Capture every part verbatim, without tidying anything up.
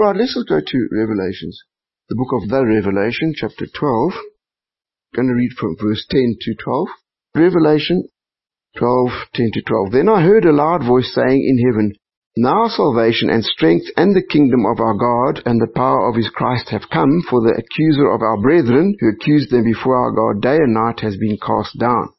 right, let's just go to Revelations. The book of the Revelation, chapter twelve. I'm going to read from verse ten to twelve. Revelation twelve, ten to twelve. Then I heard a loud voice saying in heaven, Now salvation and strength and the kingdom of our God and the power of his Christ have come, for the accuser of our brethren, who accused them before our God day and night, has been cast down.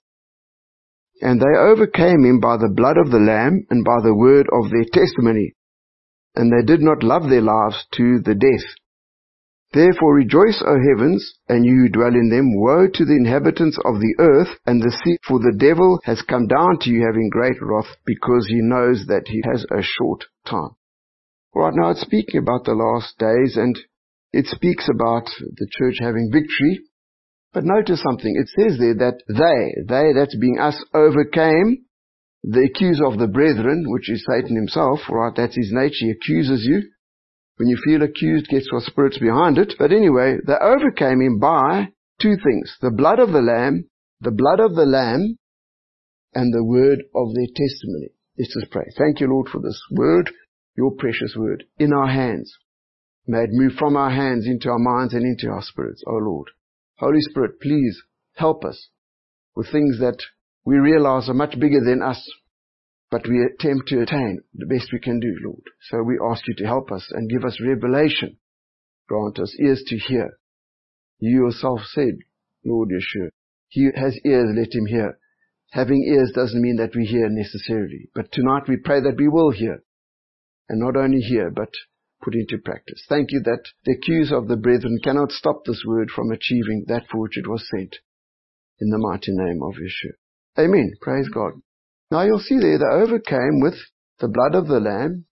And they overcame him by the blood of the Lamb and by the word of their testimony, and they did not love their lives to the death. Therefore rejoice, O heavens, and you who dwell in them. Woe to the inhabitants of the earth and the sea, for the devil has come down to you having great wrath, because he knows that he has a short time. Right now it's speaking about the last days, and it speaks about the church having victory. But notice something. It says there that they, they, that's being us, overcame the accuser of the brethren, which is Satan himself. Right, that's his nature. He accuses you. When you feel accused, guess what spirit's behind it? But anyway, they overcame him by two things. The blood of the Lamb, the blood of the Lamb, and the word of their testimony. Let's just pray. Thank you, Lord, for this word, your precious word, in our hands. May it move from our hands into our minds and into our spirits, O Lord. Holy Spirit, please help us with things that we realize are much bigger than us, but we attempt to attain the best we can do, Lord. So we ask you to help us and give us revelation. Grant us ears to hear. You yourself said, Lord Yeshua, he has ears, let him hear. Having ears doesn't mean that we hear necessarily. But tonight we pray that we will hear. And not only hear, but put into practice. Thank you that the accuser of the brethren cannot stop this word from achieving that for which it was sent. In the mighty name of Yeshua. Amen. Praise God. Now you'll see there, they overcame with the blood of the Lamb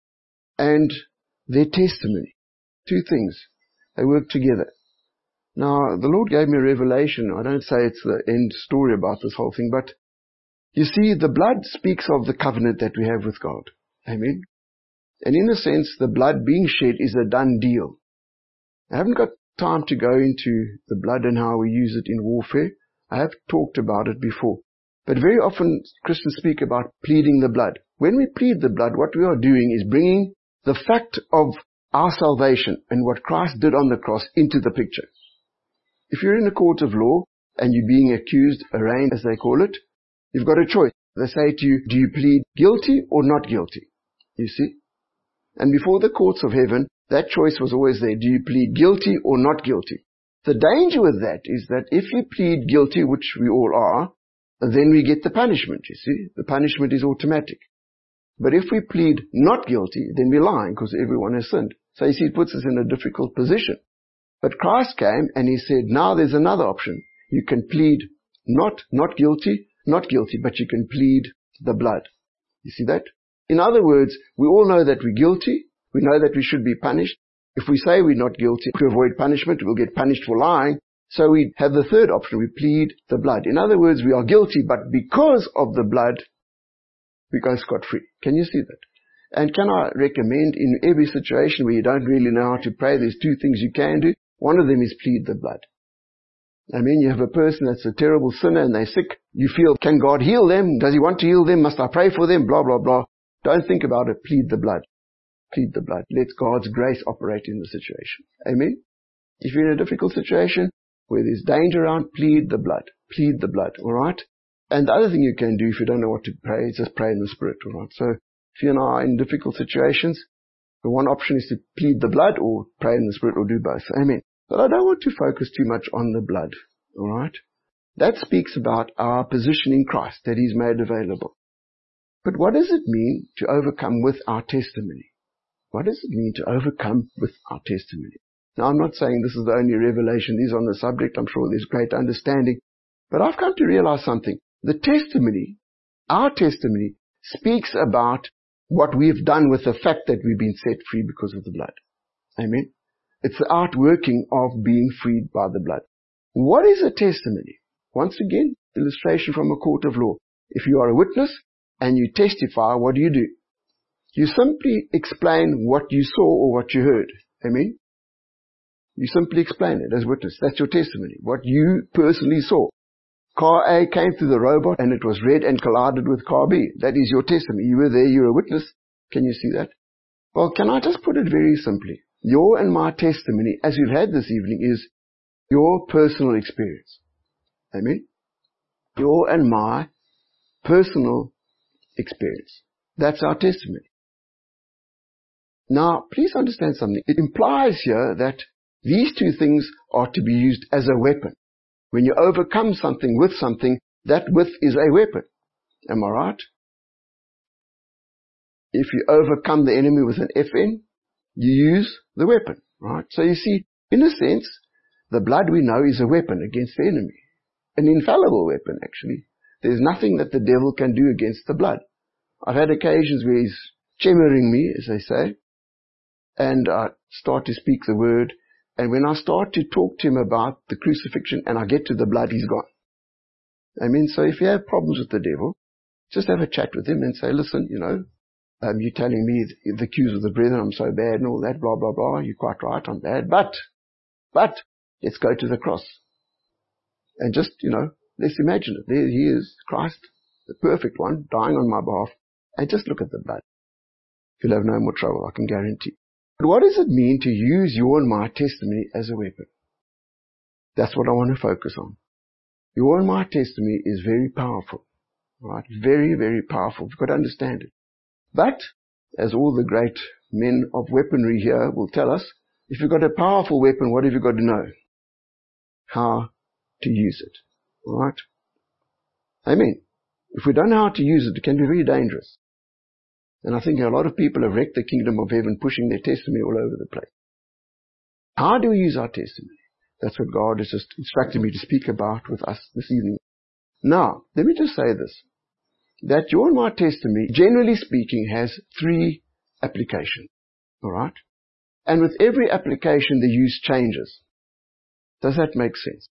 and their testimony. Two things. They work together. Now, the Lord gave me a revelation. I don't say it's the end story about this whole thing, but you see, the blood speaks of the covenant that we have with God. Amen. And in a sense, the blood being shed is a done deal. I haven't got time to go into the blood and how we use it in warfare. I have talked about it before. But very often Christians speak about pleading the blood. When we plead the blood, what we are doing is bringing the fact of our salvation and what Christ did on the cross into the picture. If you're in a court of law and you're being accused, arraigned as they call it, you've got a choice. They say to you, do you plead guilty or not guilty? You see? And before the courts of heaven, that choice was always there. Do you plead guilty or not guilty? The danger with that is that if you plead guilty, which we all are, then we get the punishment, you see. The punishment is automatic. But if we plead not guilty, then we're lying because everyone has sinned. So you see, it puts us in a difficult position. But Christ came and he said, now there's another option. You can plead not, not guilty, not guilty, but you can plead the blood. You see that? In other words, we all know that we're guilty. We know that we should be punished. If we say we're not guilty to avoid punishment, we'll get punished for lying. So we have the third option. We plead the blood. In other words, we are guilty, but because of the blood, we go scot-free. Can you see that? And can I recommend in every situation where you don't really know how to pray, there's two things you can do. One of them is plead the blood. I mean, you have a person that's a terrible sinner and they're sick. You feel, can God heal them? Does he want to heal them? Must I pray for them? Blah, blah, blah. Don't think about it. Plead the blood. Plead the blood. Let God's grace operate in the situation. Amen? If you're in a difficult situation where there's danger around, plead the blood. Plead the blood. All right? And the other thing you can do if you don't know what to pray is just pray in the Spirit. All right? So if you and I are in difficult situations, the one option is to plead the blood or pray in the Spirit or do both. Amen. But I don't want to focus too much on the blood. All right? That speaks about our position in Christ that he's made available. But what does it mean to overcome with our testimony? What does it mean to overcome with our testimony? Now, I'm not saying this is the only revelation is on the subject. I'm sure there's great understanding. But I've come to realize something. The testimony, our testimony, speaks about what we've done with the fact that we've been set free because of the blood. Amen? It's the outworking of being freed by the blood. What is a testimony? Once again, illustration from a court of law. If you are a witness and you testify, what do you do? You simply explain what you saw or what you heard. Amen? You simply explain it as witness. That's your testimony. What you personally saw. Car A came through the robot and it was red and collided with car B. That is your testimony. You were there, you're a witness. Can you see that? Well, can I just put it very simply? Your and my testimony, as we've had this evening, is your personal experience. Amen? Your and my personal experience. That's our testimony. Now, please understand something. It implies here that these two things are to be used as a weapon. When you overcome something with something, that with is a weapon. Am I right? If you overcome the enemy with an F N, you use the weapon, right? So you see, in a sense, the blood we know is a weapon against the enemy. An infallible weapon, actually. There's nothing that the devil can do against the blood. I've had occasions where he's chimering me, as they say, and I start to speak the word, and when I start to talk to him about the crucifixion and I get to the blood, he's gone. I mean, so if you have problems with the devil, just have a chat with him and say, listen, you know, um, you're telling me the, the accuse of the brethren, I'm so bad and all that, blah, blah, blah. You're quite right, I'm bad. But, but, let's go to the cross. And just, you know, let's imagine it. There he is, Christ, the perfect one, dying on my behalf. And just look at the blood. You'll have no more trouble, I can guarantee. But what does it mean to use your and my testimony as a weapon? That's what I want to focus on. Your and my testimony is very powerful. Right? Very, very powerful. You've got to understand it. But, as all the great men of weaponry here will tell us, if you've got a powerful weapon, what have you got to know? How to use it. Right? Amen. If we don't know how to use it, it can be very dangerous. And I think a lot of people have wrecked the kingdom of heaven, pushing their testimony all over the place. How do we use our testimony? That's what God has just instructed me to speak about with us this evening. Now, let me just say this. That your and my testimony, generally speaking, has three applications. Alright? And with every application, the use changes. Does that make sense?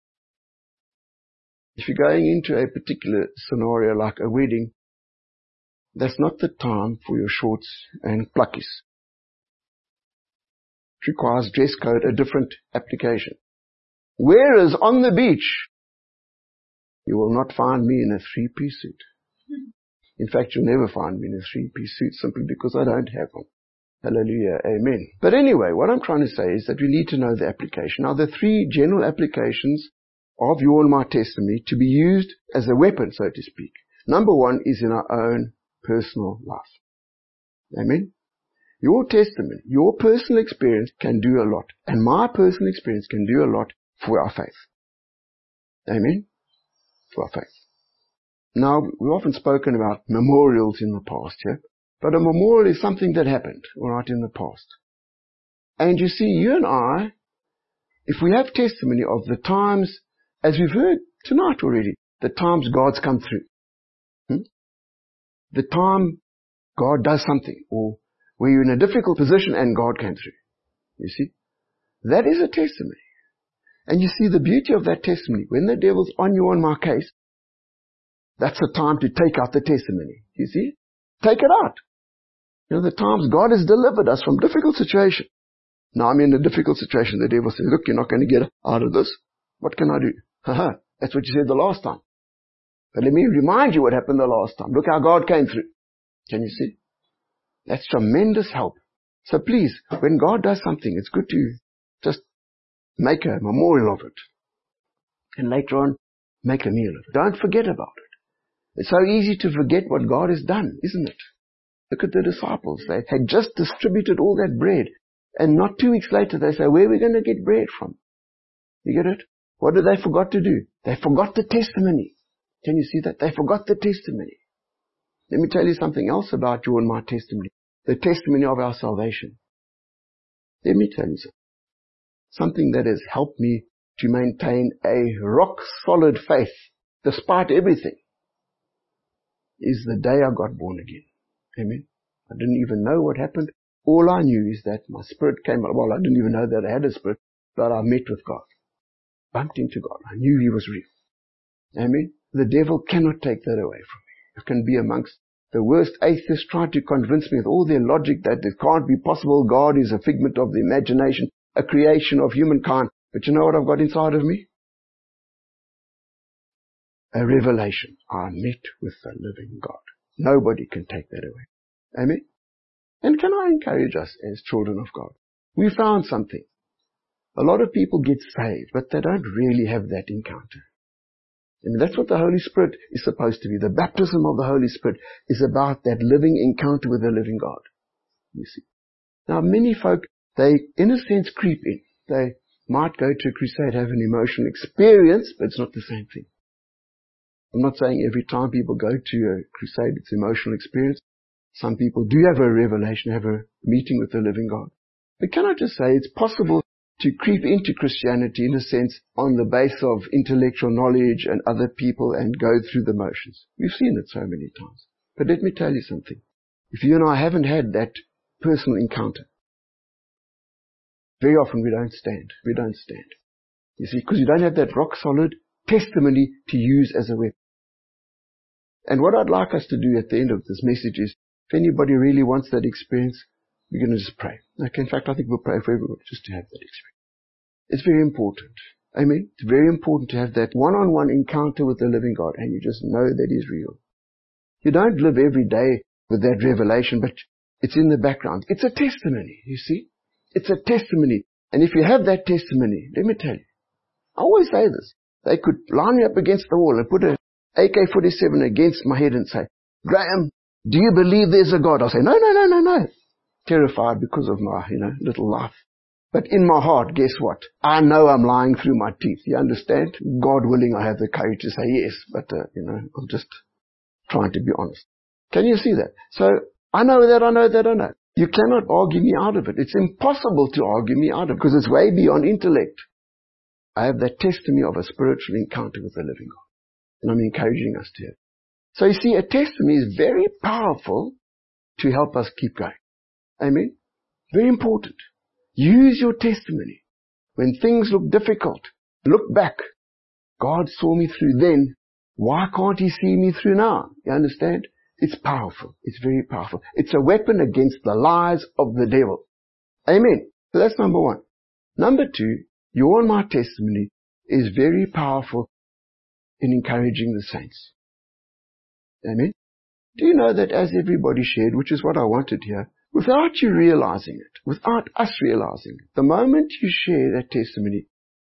If you're going into a particular scenario like a wedding, that's not the time for your shorts and pluckies. It requires dress code, a different application. Whereas on the beach, you will not find me in a three-piece suit. In fact, you'll never find me in a three-piece suit simply because I don't have one. Hallelujah, amen. But anyway, what I'm trying to say is that we need to know the application. Now, the three general applications of your and my testimony to be used as a weapon, so to speak. Number one is in our own personal life. Amen. Your testimony, your personal experience can do a lot. And my personal experience can do a lot for our faith. Amen. For our faith. Now, we've often spoken about memorials in the past here. But a memorial is something that happened, all right, in the past. And you see, you and I, if we have testimony of the times, as we've heard tonight already, the times God's come through. Hmm? The time God does something, or where you're in a difficult position and God came through. You see? That is a testimony. And you see the beauty of that testimony. When the devil's on you on my case, that's the time to take out the testimony. You see? Take it out. You know, the times God has delivered us from difficult situations. Now I'm in a difficult situation. The devil says, look, you're not going to get out of this. What can I do? Haha, that's what you said the last time. But let me remind you what happened the last time. Look how God came through. Can you see? That's tremendous help. So please, when God does something, it's good to just make a memorial of it. And later on, make a meal of it. Don't forget about it. It's so easy to forget what God has done, isn't it? Look at the disciples. They had just distributed all that bread. And not two weeks later, they say, where are we going to get bread from? You get it? What did they forgot to do? They forgot the testimony. Can you see that? They forgot the testimony. Let me tell you something else about your and my testimony. The testimony of our salvation. Let me tell you something. Something that has helped me to maintain a rock-solid faith, despite everything, is the day I got born again. Amen. I didn't even know what happened. All I knew is that my spirit came out. Well, I didn't even know that I had a spirit, but I met with God. Bumped into God. I knew He was real. Amen. The devil cannot take that away from me. I can be amongst the worst atheists trying to convince me with all their logic that it can't be possible. God is a figment of the imagination, a creation of humankind. But you know what I've got inside of me? A revelation. I met with the living God. Nobody can take that away. Amen. And can I encourage us as children of God? We found something. A lot of people get saved, but they don't really have that encounter. And that's what the Holy Spirit is supposed to be. The baptism of the Holy Spirit is about that living encounter with the living God. You see. Now, many folk, they, in a sense, creep in. They might go to a crusade, have an emotional experience, but it's not the same thing. I'm not saying every time people go to a crusade, it's emotional experience. Some people do have a revelation, have a meeting with the living God. But can I just say, it's possible to creep into Christianity, in a sense, on the basis of intellectual knowledge and other people and go through the motions. We've seen it so many times. But let me tell you something. If you and I haven't had that personal encounter, very often we don't stand. We don't stand. You see, because you don't have that rock solid testimony to use as a weapon. And what I'd like us to do at the end of this message is, if anybody really wants that experience, we're going to just pray. Okay, in fact, I think we'll pray for everyone just to have that experience. It's very important. Amen. It's very important to have that one-on-one encounter with the living God, and you just know that He's real. You don't live every day with that revelation, but it's in the background. It's a testimony, you see. It's a testimony. And if you have that testimony, let me tell you, I always say this. They could line me up against the wall and put a A K forty-seven against my head and say, Graham, do you believe there's a God? I'll say, no, no, no, no, no. Terrified because of my, you know, little life. But in my heart, guess what? I know I'm lying through my teeth. You understand? God willing, I have the courage to say yes. But, uh, you know, I'm just trying to be honest. Can you see that? So, I know that, I know that, I know. You cannot argue me out of it. It's impossible to argue me out of it because it's way beyond intellect. I have that testimony of a spiritual encounter with the living God. And I'm encouraging us to have. So you see, a testimony is very powerful to help us keep going. Amen? Very important. Use your testimony. When things look difficult, look back. God saw me through then. Why can't He see me through now? You understand? It's powerful. It's very powerful. It's a weapon against the lies of the devil. Amen. So that's number one. Number two, your and my testimony is very powerful in encouraging the saints. Amen. Do you know that as everybody shared, which is what I wanted here, without you realizing it, without us realizing it, the moment you share that testimony,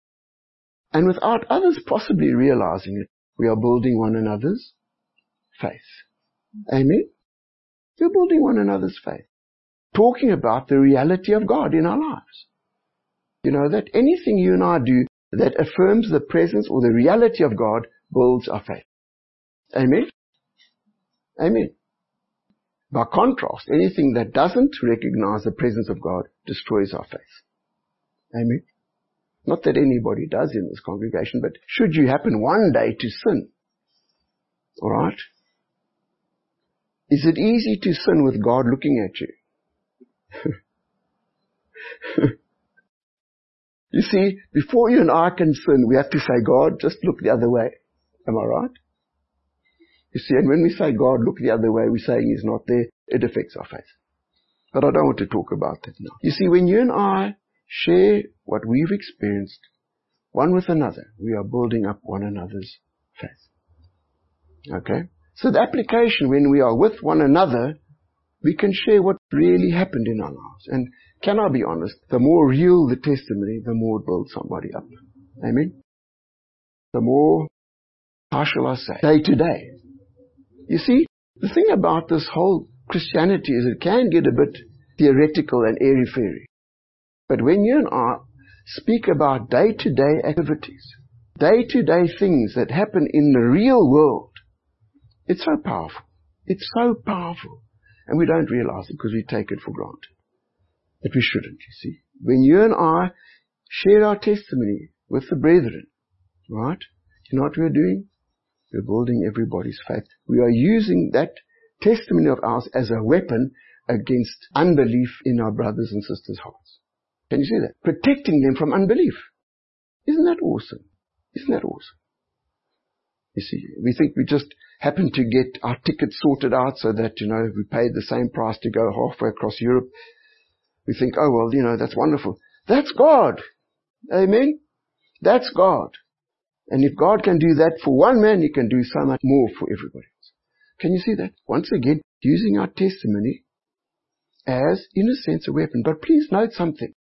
and without others possibly realizing it, we are building one another's faith. Amen. We're building one another's faith. Talking about the reality of God in our lives. You know that anything you and I do that affirms the presence or the reality of God builds our faith. Amen. Amen. By contrast, anything that doesn't recognize the presence of God destroys our faith. Amen. Not that anybody does in this congregation, but should you happen one day to sin, alright? Is it easy to sin with God looking at you? You see, before you and I can sin, we have to say, God, just look the other way. Am I right? You see, and when we say, God, look the other way, we're saying He's not there. It affects our faith. But I don't want to talk about that now. You see, when you and I share what we've experienced, one with another, we are building up one another's faith. Okay? So the application, when we are with one another, we can share what really happened in our lives. And can I be honest, the more real the testimony, the more it builds somebody up. Amen? The more, how shall I say, day to day. You see, the thing about this whole Christianity is it can get a bit theoretical and airy-fairy. But when you and I speak about day-to-day activities, day-to-day things that happen in the real world, it's so powerful. It's so powerful. And we don't realize it because we take it for granted. But we shouldn't, you see. When you and I share our testimony with the brethren, right? You know what we're doing? We're building everybody's faith. We are using that testimony of ours as a weapon against unbelief in our brothers and sisters' hearts. Can you see that? Protecting them from unbelief. Isn't that awesome? Isn't that awesome? You see, we think we just happen to get our tickets sorted out so that, you know, we paid the same price to go halfway across Europe. We think, oh, well, you know, that's wonderful. That's God. Amen? That's God. And if God can do that for one man, He can do so much more for everybody else. Can you see that? Once again, using our testimony as, in a sense, a weapon. But please note something.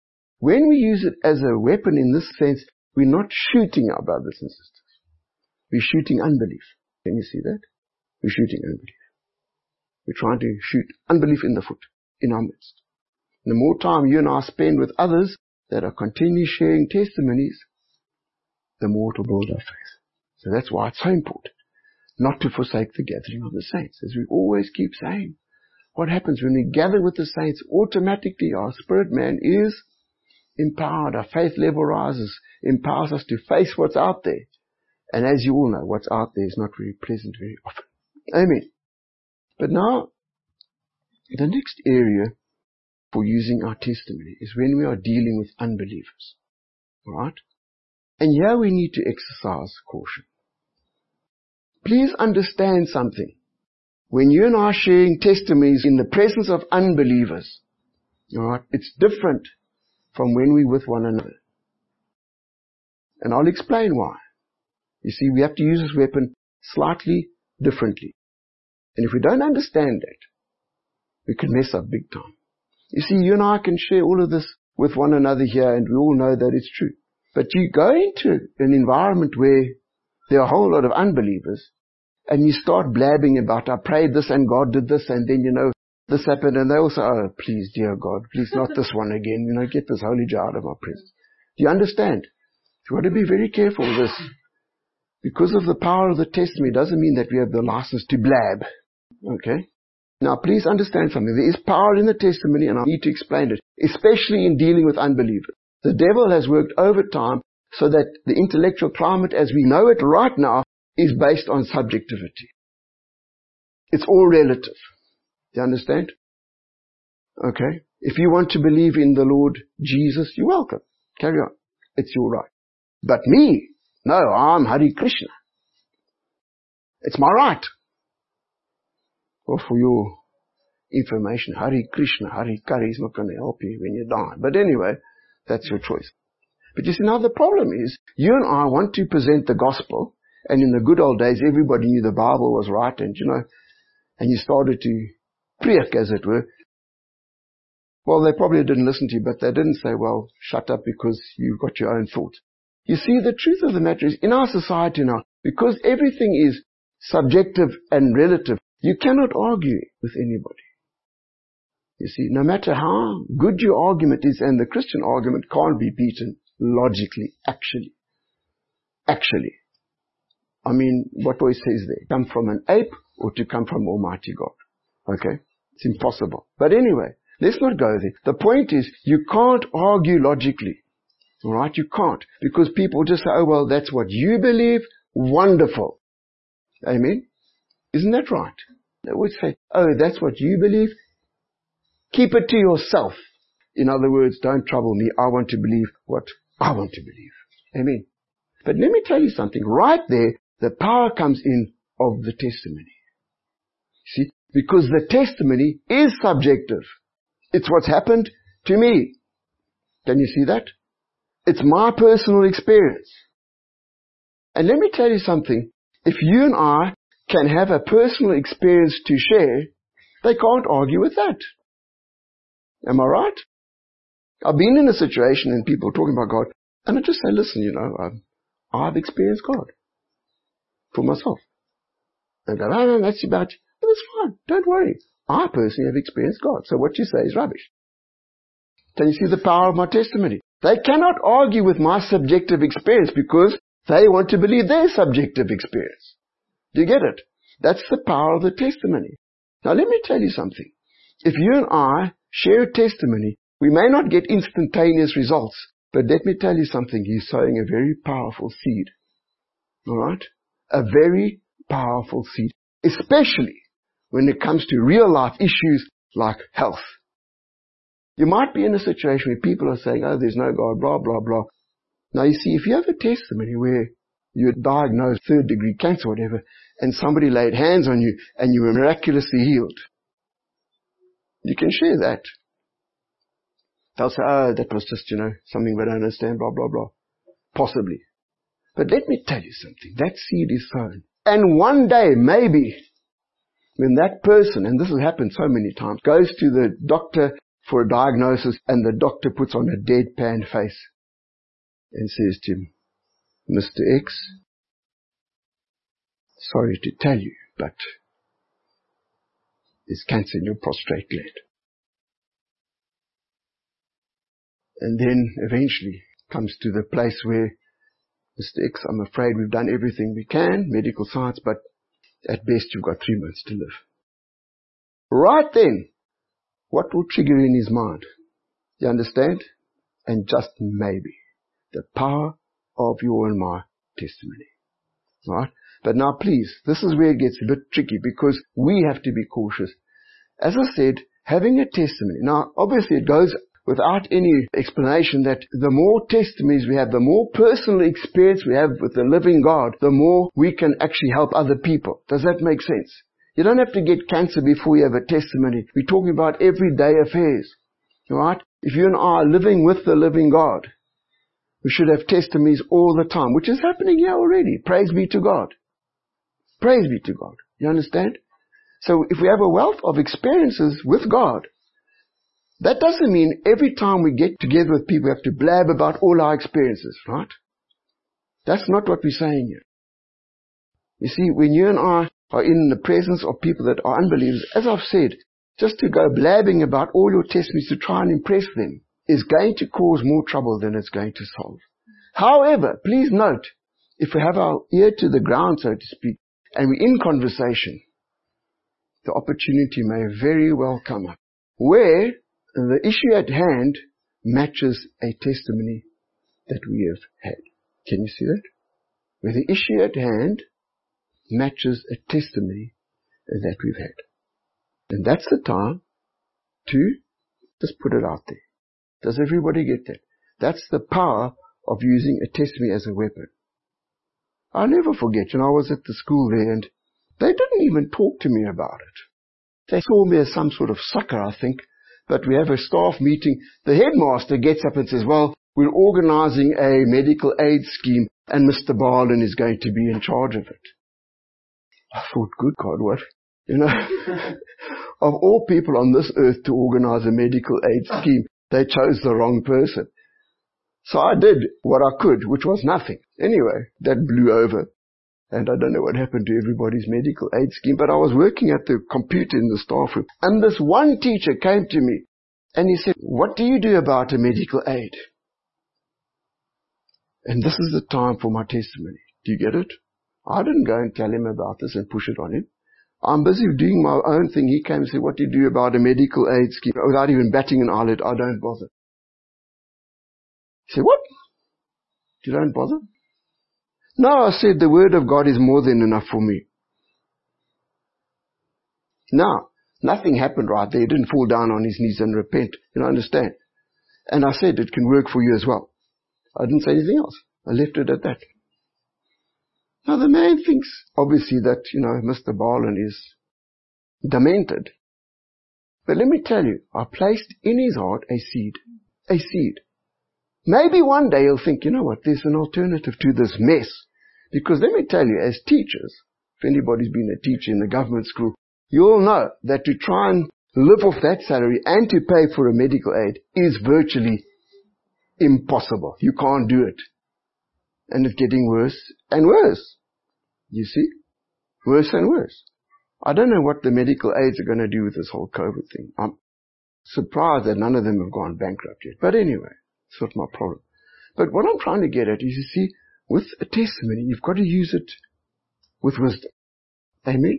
when we use it as a weapon in this sense, we're not shooting our brothers and sisters. We're shooting unbelief. Can you see that? We're shooting unbelief. We're trying to shoot unbelief in the foot, in our midst. The more time you and I spend with others that are continually sharing testimonies, the more it will build our faith. So that's why it's so important not to forsake the gathering of the saints. As we always keep saying, what happens when we gather with the saints? Automatically our spirit man is empowered. Our faith level rises, empowers us to face what's out there. And as you all know, what's out there is not very pleasant very often. Amen. But now, the next area for using our testimony is when we are dealing with unbelievers. Alright? And here we need to exercise caution. Please understand something. When you and I are sharing testimonies in the presence of unbelievers, alright, it's different from when we're with one another. And I'll explain why. You see, we have to use this weapon slightly differently. And if we don't understand that, we can mess up big time. You see, you and I can share all of this with one another here, and we all know that it's true. But you go into an environment where there are a whole lot of unbelievers, and you start blabbing about, I prayed this and God did this, and then, you know, this happened, and they also, oh, please, dear God, please not this one again, you know, get this holy jar out of my presence. Do you understand? You've got to be very careful with this. Because of the power of the testimony doesn't mean that we have the license to blab. Okay? Now please understand something. There is power in the testimony, and I need to explain it, especially in dealing with unbelievers. The devil has worked overtime so that the intellectual climate as we know it right now is based on subjectivity. It's all relative. Do you understand? Okay? If you want to believe in the Lord Jesus, you're welcome. Carry on. It's your right. But me, no, I'm Hare Krishna. It's my right. Well, for your information, Hare Krishna, Hare Kari is not going to help you when you die. But anyway, that's your choice. But you see, now the problem is, you and I want to present the gospel, and in the good old days, everybody knew the Bible was right, and you know, and you started to preach, as it were. Well, they probably didn't listen to you, but they didn't say, well, shut up because you've got your own thoughts. You see, the truth of the matter is, in our society now, because everything is subjective and relative, you cannot argue with anybody. You see, no matter how good your argument is, and the Christian argument can't be beaten logically, actually. Actually. I mean, what always says there? Come from an ape or to come from Almighty God. Okay? It's impossible. But anyway, let's not go there. The point is, you can't argue logically. Alright? You can't. Because people just say, oh well, that's what you believe. Wonderful. Amen? Isn't that right? They would say, oh, that's what you believe. Keep it to yourself. In other words, don't trouble me. I want to believe what I want to believe. Amen. But let me tell you something. Right there, the power comes in of the testimony. See? Because the testimony is subjective. It's what's happened to me. Can you see that? It's my personal experience. And let me tell you something. If you and I can have a personal experience to share, they can't argue with that. Am I right? I've been in a situation and people are talking about God, and I just say, listen, you know, I've, I've experienced God for myself. And go, oh, no, that's about you. But it's fine. Don't worry. I personally have experienced God. So what you say is rubbish. Can you see the power of my testimony? They cannot argue with my subjective experience because they want to believe their subjective experience. Do you get it? That's the power of the testimony. Now let me tell you something. If you and I share a testimony, we may not get instantaneous results, but let me tell you something. You're sowing a very powerful seed. Alright? A very powerful seed. Especially when it comes to real life issues like health. You might be in a situation where people are saying, oh, there's no God, blah, blah, blah. Now you see, if you have a testimony where you're diagnosed third degree cancer or whatever, and somebody laid hands on you and you were miraculously healed, you can share that. They'll say, oh, that was just, you know, something we don't understand, blah, blah, blah. Possibly. But let me tell you something. That seed is sown. And one day, maybe, when that person, and this has happened so many times, goes to the doctor for a diagnosis, and the doctor puts on a deadpan face and says to him, Mister X, sorry to tell you, but there's cancer in your prostate gland. And then eventually comes to the place where, Mister X, I'm afraid we've done everything we can, medical science, but at best you've got three months to live. Right then, what will trigger in his mind? You understand? And just maybe, the power of your and my testimony. Right? But now please, this is where it gets a bit tricky, because we have to be cautious. As I said, having a testimony. Now, obviously it goes without any explanation that the more testimonies we have, the more personal experience we have with the living God, the more we can actually help other people. Does that make sense? You don't have to get cancer before you have a testimony. We're talking about everyday affairs. Right? If you and I are living with the living God, we should have testimonies all the time, which is happening here already. Praise be to God. Praise be to God. You understand? So if we have a wealth of experiences with God, that doesn't mean every time we get together with people we have to blab about all our experiences, right? That's not what we're saying here. You see, when you and I are in the presence of people that are unbelievers, as I've said, just to go blabbing about all your testimonies to try and impress them is going to cause more trouble than it's going to solve. However, please note, if we have our ear to the ground, so to speak, and we're in conversation, the opportunity may very well come up where the issue at hand matches a testimony that we have had. Can you see that? Where the issue at hand matches a testimony that we've had. And that's the time to just put it out there. Does everybody get that? That's the power of using a testimony as a weapon. I'll never forget, when I was at the school there, and they didn't even talk to me about it. They saw me as some sort of sucker, I think. But we have a staff meeting. The headmaster gets up and says, well, we're organizing a medical aid scheme and Mister Barlin is going to be in charge of it. I thought, good God, what? You know, of all people on this earth to organize a medical aid scheme, they chose the wrong person. So I did what I could, which was nothing. Anyway, that blew over. And I don't know what happened to everybody's medical aid scheme, but I was working at the computer in the staff room. And this one teacher came to me and he said, what do you do about a medical aid? And this is the time for my testimony. Do you get it? I didn't go and tell him about this and push it on him. I'm busy doing my own thing. He came and said, what do you do about a medical aid scheme? Without even batting an eyelid, I don't bother. He said, what? You don't bother? No, I said, the word of God is more than enough for me. Now, nothing happened right there. He didn't fall down on his knees and repent. You know, understand? And I said, it can work for you as well. I didn't say anything else. I left it at that. Now, the man thinks, obviously, that, you know, Mister Barlin is demented. But let me tell you, I placed in his heart a seed. A seed. Maybe one day he'll think, you know what, there's an alternative to this mess. Because let me tell you, as teachers, if anybody's been a teacher in the government school, you'll know that to try and live off that salary and to pay for a medical aid is virtually impossible. You can't do it. And it's getting worse and worse. You see? Worse and worse. I don't know what the medical aids are going to do with this whole COVID thing. I'm surprised that none of them have gone bankrupt yet. But anyway, it's not my problem. But what I'm trying to get at is, you see, with a testimony, you've got to use it with wisdom. Amen?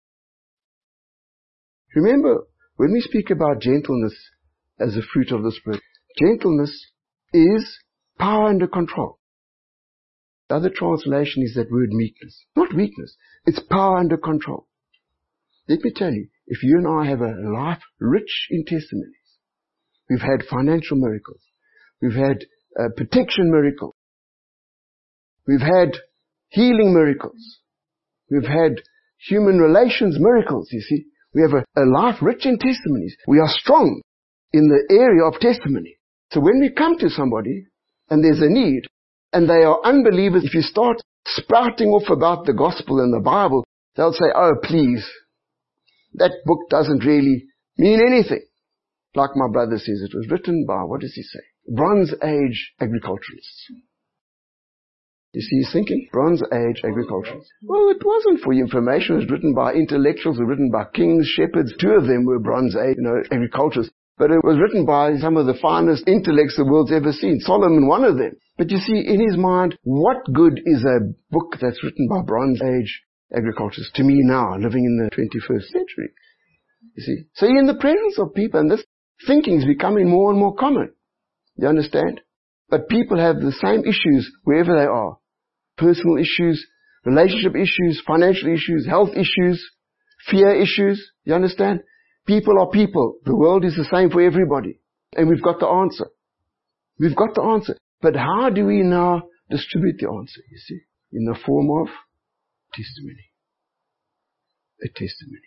Remember, when we speak about gentleness as a fruit of the Spirit, gentleness is power under control. The other translation is that word meekness. Not weakness. It's power under control. Let me tell you, if you and I have a life rich in testimonies, we've had financial miracles, we've had uh, protection miracles, we've had healing miracles, we've had human relations miracles, you see. We have a, a life rich in testimonies. We are strong in the area of testimony. So when we come to somebody and there's a need, and they are unbelievers, if you start spouting off about the gospel and the Bible, they'll say, oh, please, that book doesn't really mean anything. Like my brother says, it was written by, what does he say? Bronze Age agriculturalists. You see his thinking? Bronze Age agriculturalists. Well, it wasn't for your information. It was written by intellectuals. It was written by kings, shepherds. Two of them were Bronze Age, you know, agriculturists. But it was written by some of the finest intellects the world's ever seen. Solomon, one of them. But you see, in his mind, what good is a book that's written by Bronze Age agriculturists to me now, living in the twenty-first century? You see? So you're in the presence of people, and this thinking is becoming more and more common. You understand? But people have the same issues wherever they are. Personal issues, relationship issues, financial issues, health issues, fear issues. You understand? People are people. The world is the same for everybody. And we've got the answer. We've got the answer. But how do we now distribute the answer, you see? In the form of testimony. A testimony.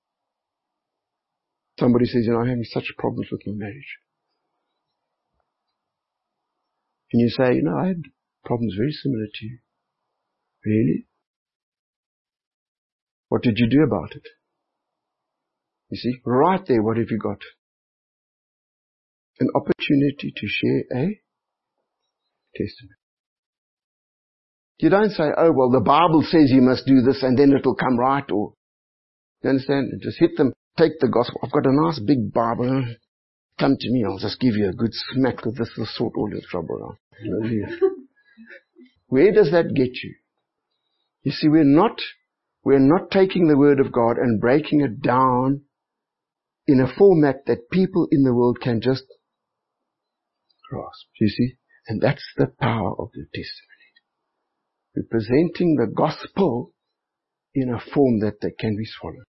Somebody says, you know, I'm having such problems with my marriage. And you say, you know, I had problems very similar to you. Really? What did you do about it? You see, right there, what have you got? An opportunity to share a testimony. You don't say, oh, well, the Bible says you must do this and then it'll come right, or, you understand? Just hit them, take the gospel. I've got a nice big Bible. Come to me, I'll just give you a good smack with this will sort all your trouble out. Where does that get you? You see, we're not, we're not taking the Word of God and breaking it down in a format that people in the world can just grasp. You see? And that's the power of the testimony. We're presenting the gospel in a form that they can be swallowed.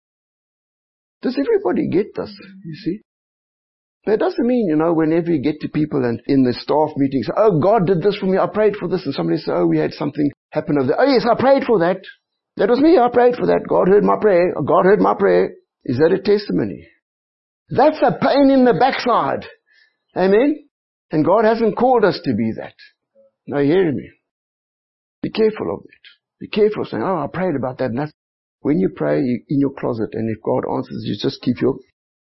Does everybody get this? You see? That doesn't mean, you know, whenever you get to people and in the staff meetings, oh, God did this for me, I prayed for this, and somebody says, oh, we had something happen over there. Oh, yes, I prayed for that. That was me, I prayed for that. God heard my prayer. God heard my prayer. Is that a testimony? That's a pain in the backside. Amen? And God hasn't called us to be that. Now, you hear me? Be careful of it. Be careful of saying, oh, I prayed about that. And that's when you pray you, in your closet, and if God answers, you just keep your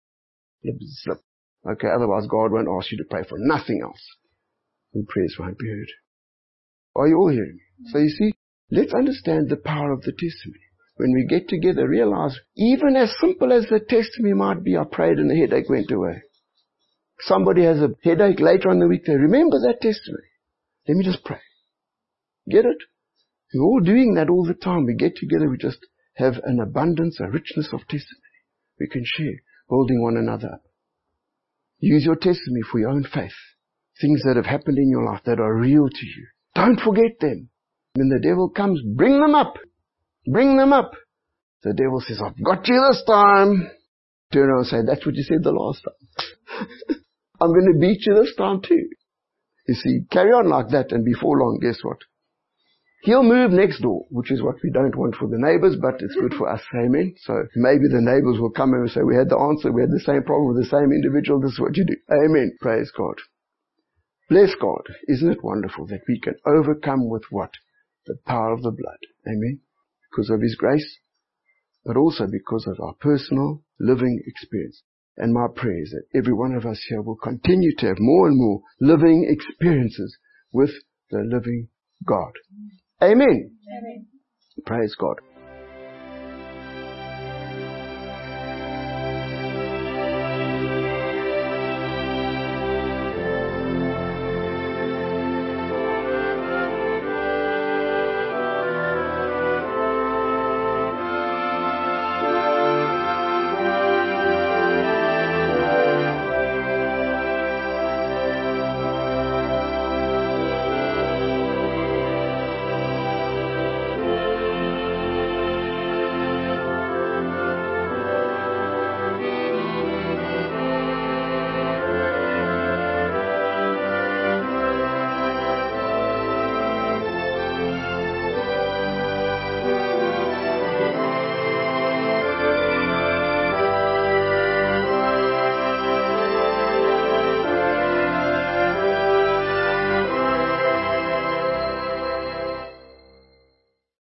lips slip. Okay, otherwise God won't ask you to pray for nothing else. And prayers won't be heard. Are you all hearing me? So you see, let's understand the power of the testimony. When we get together, realize, even as simple as the testimony might be, I prayed and the headache went away. Somebody has a headache later on in the week, they remember that testimony. Let me just pray. Get it? We're all doing that all the time. We get together, we just have an abundance, a richness of testimony. We can share, building one another up. Use your testimony for your own faith. Things that have happened in your life that are real to you. Don't forget them. When the devil comes, bring them up. Bring them up. The devil says, I've got you this time. Turn around and say, that's what you said the last time. I'm going to beat you this time too. You see, carry on like that, and before long, guess what? He'll move next door, which is what we don't want for the neighbors, but it's good for us. Amen. So maybe the neighbors will come and say, we had the answer. We had the same problem with the same individual. This is what you do. Amen. Praise God. Bless God. Isn't it wonderful that we can overcome with what? The power of the blood. Amen. Because of His grace, but also because of our personal living experience. And my prayer is that every one of us here will continue to have more and more living experiences with the living God. Amen. Amen. Praise God.